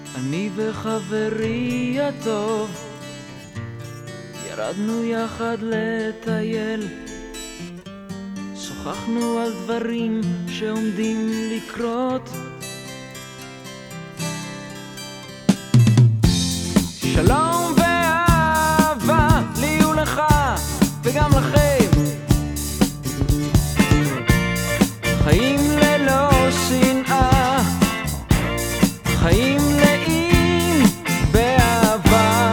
אני וחברי הטוב ירדנו יחד לטייל, שוחחנו על דברים שעומדים לקרות. שלום ואהבה לי ולך וגם לכם, חיים ללא שנאה, חיים מלאים באהבה.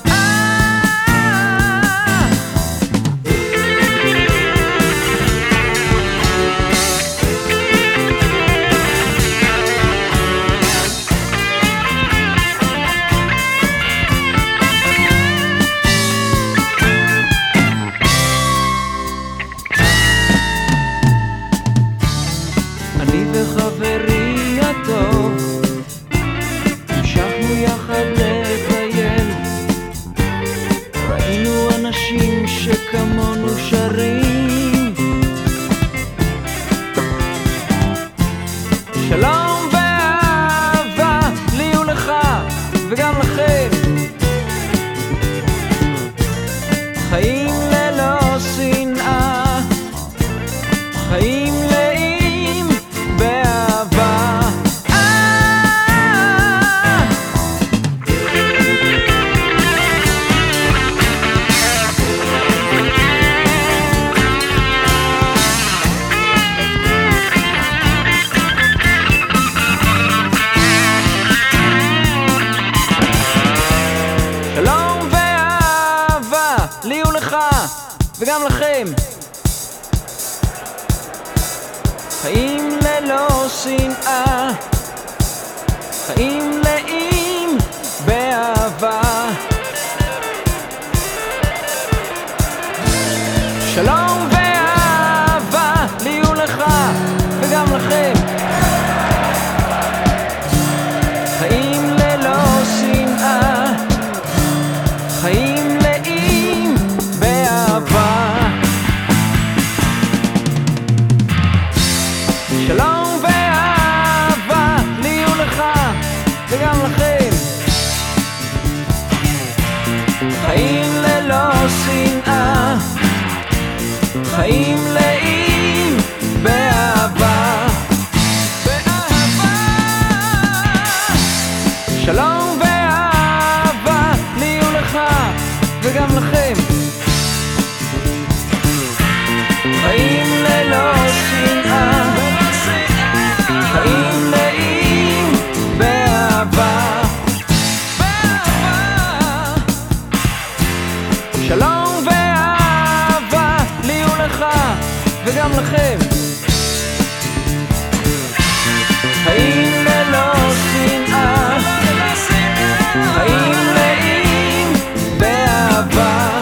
אני וחברי הטוב המשכנו יחד לטייל, ראינו אנשים שכמונו שרים. שלום ואהבה לי ולך וגם לכם, חיים ללא שנאה, חיים מלאים באהבה. שלום ואהבה לי ולך וגם לכם, חיים ללא שנאה, חיים מלאים באהבה. שלום ואהבה לי ולך וגם לכם, חיים ללא שנאה, חיים מלאים באהבה. שלום ואהבה לי ולך וגם לכם, חיים ללא שנאה, חיים מלאים באהבה. שלום ואהבה לי ולך וגם לכם, חיים ללא שנאה, חיים מלאים באהבה. שלום ואהבה לי ולך וגם לכם, חיים ללא שנאה, חיים מלאים באהבה.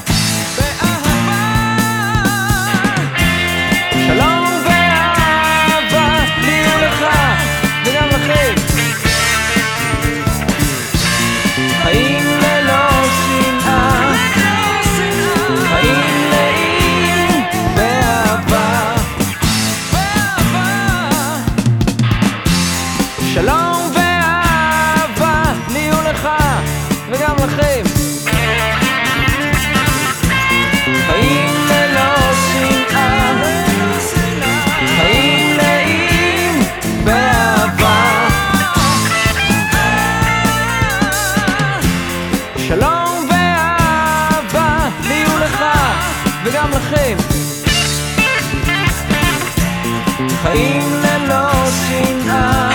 שלום ואהבה לי ולך וגם לכם, חיים ללא שנאה, חיים מלאים באהבה. שלום ואהבה לי ולך וגם לכם, חיים ללא שנאה, חיים מלאים באהבה. שלום ואהבה לי ולך וגם לכם, חיים ללא שנאה,